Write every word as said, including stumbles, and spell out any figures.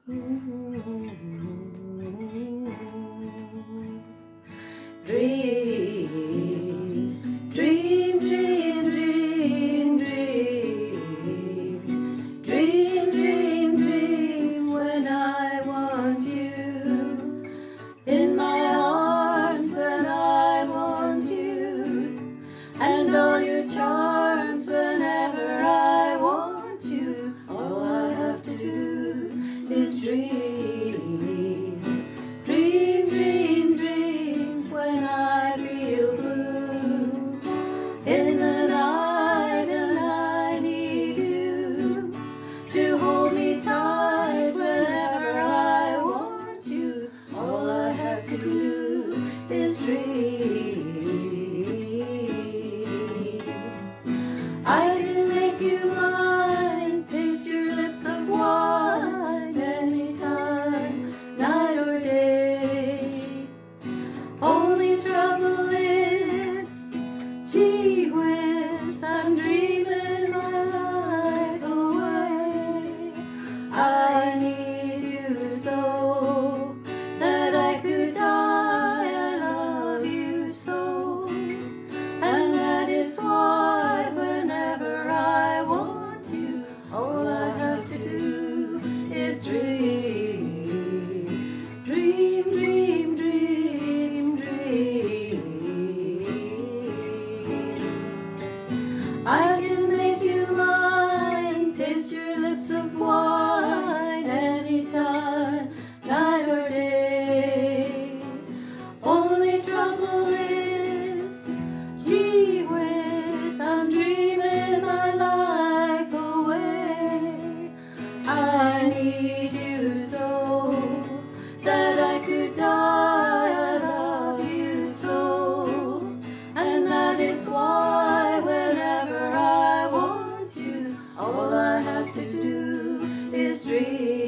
Dream, dream, dream, dream, dream, dream, dream, dream when I want you in my arms, when I want you, and all your charms whenever I want you. All I have to do is dream, dream, dream, dream when I feel blue in the night and I need you to hold me tight whenever I want you. All I have to do is dream. I can make you mine, taste your lips of wine anytime, night or day. Only trouble is, gee whiz, I'm dreaming my life away. I need you so that I could die. I love you so, and that is why whenever I want you, all I have to do is dream, dream, dream, dream, dream. I can make you mine, taste your lips of wine anytime, night or day. Only trouble is, gee whiz, I'm dreaming my life away. I need you so that I could die. I love you so, and that is why whenever I want you, all I have to do is dream.